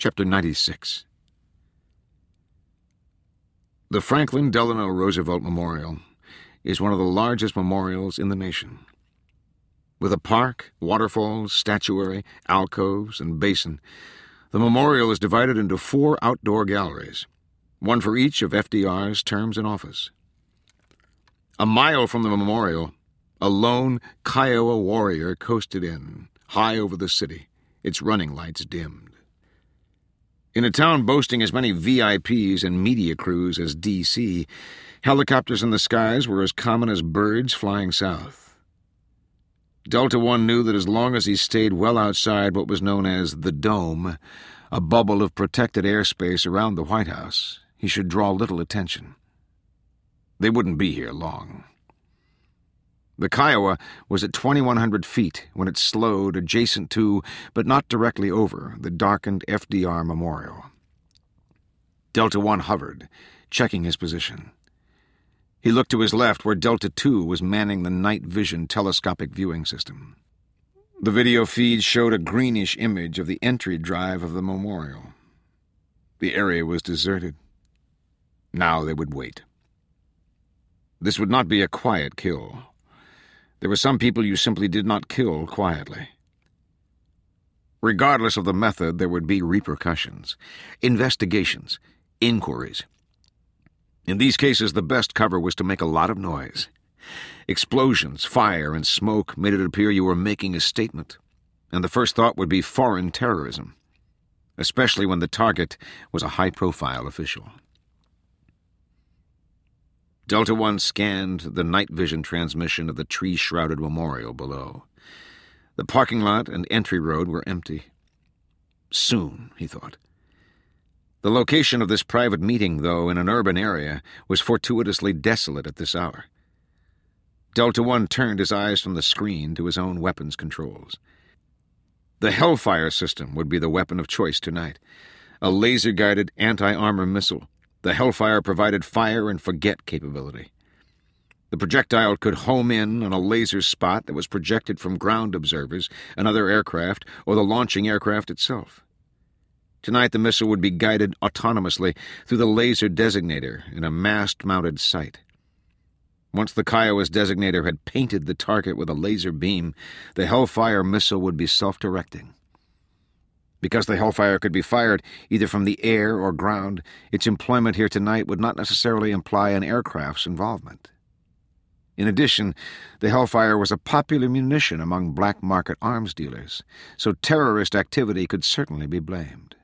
Chapter 96. The Franklin Delano Roosevelt Memorial is one of the largest memorials in the nation. With a park, waterfalls, statuary, alcoves, and basin, the memorial is divided into 4 outdoor galleries, one for each of FDR's terms in office. A mile from the memorial, a lone Kiowa warrior coasted in, high over the city, its running lights dimmed. In a town boasting as many VIPs and media crews as D.C., helicopters in the skies were as common as birds flying south. Delta One knew that as long as he stayed well outside what was known as the Dome, a bubble of protected airspace around the White House, he should draw little attention. They wouldn't be here long. The Kiowa was at 2,100 feet when it slowed adjacent to, but not directly over, the darkened FDR Memorial. Delta One hovered, checking his position. He looked to his left where Delta Two was manning the night vision telescopic viewing system. The video feed showed a greenish image of the entry drive of the memorial. The area was deserted. Now they would wait. This would not be a quiet kill. There were some people you simply did not kill quietly. Regardless of the method, there would be repercussions, investigations, inquiries. In these cases, the best cover was to make a lot of noise. Explosions, fire, and smoke made it appear you were making a statement, and the first thought would be foreign terrorism, especially when the target was a high-profile official. Delta One scanned the night vision transmission of the tree-shrouded memorial below. The parking lot and entry road were empty. Soon, he thought. The location of this private meeting, though, in an urban area, was fortuitously desolate at this hour. Delta One turned his eyes from the screen to his own weapons controls. The Hellfire system would be the weapon of choice tonight. A laser-guided anti-armor missile. The Hellfire provided fire-and-forget capability. The projectile could home in on a laser spot that was projected from ground observers, another aircraft, or the launching aircraft itself. Tonight the missile would be guided autonomously through the laser designator in a mast-mounted sight. Once the Kiowa's designator had painted the target with a laser beam, the Hellfire missile would be self-directing. Because the Hellfire could be fired either from the air or ground, its employment here tonight would not necessarily imply an aircraft's involvement. In addition, the Hellfire was a popular munition among black market arms dealers, so terrorist activity could certainly be blamed.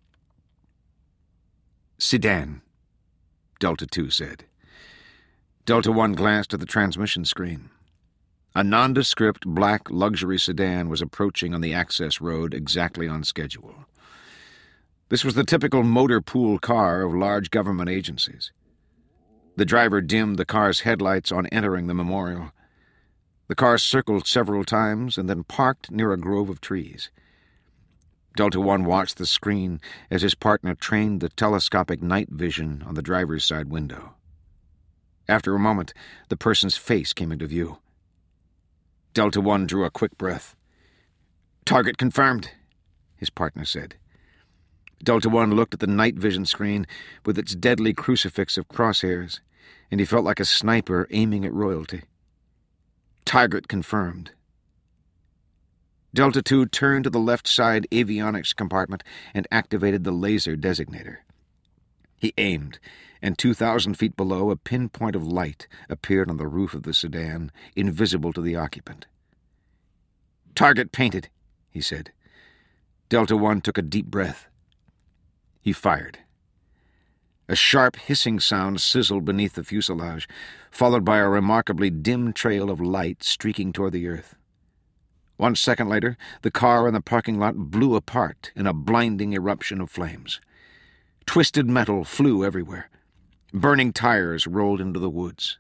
"Sedan," Delta Two said. Delta One glanced at the transmission screen. A nondescript black luxury sedan was approaching on the access road exactly on schedule. This was the typical motor pool car of large government agencies. The driver dimmed the car's headlights on entering the memorial. The car circled several times and then parked near a grove of trees. Delta One watched the screen as his partner trained the telescopic night vision on the driver's side window. After a moment, the person's face came into view. Delta One drew a quick breath. "Target confirmed," his partner said. Delta One looked at the night vision screen with its deadly crucifix of crosshairs, and he felt like a sniper aiming at royalty. "Target confirmed." Delta Two turned to the left side avionics compartment and activated the laser designator. He aimed, and 2,000 feet below, a pinpoint of light appeared on the roof of the sedan, invisible to the occupant. "Target painted," he said. Delta One took a deep breath. He fired. A sharp hissing sound sizzled beneath the fuselage, followed by a remarkably dim trail of light streaking toward the earth. 1 second later, the car in the parking lot blew apart in a blinding eruption of flames. Twisted metal flew everywhere. Burning tires rolled into the woods.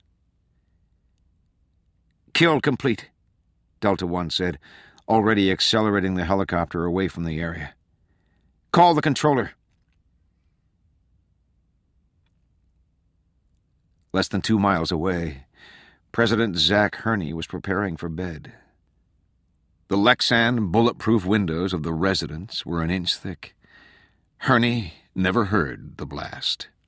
"Kill complete," Delta One said, already accelerating the helicopter away from the area. "Call the controller." Less than 2 miles away, President Zach Herney was preparing for bed. The Lexan bulletproof windows of the residence were an inch thick. Herney never heard the blast.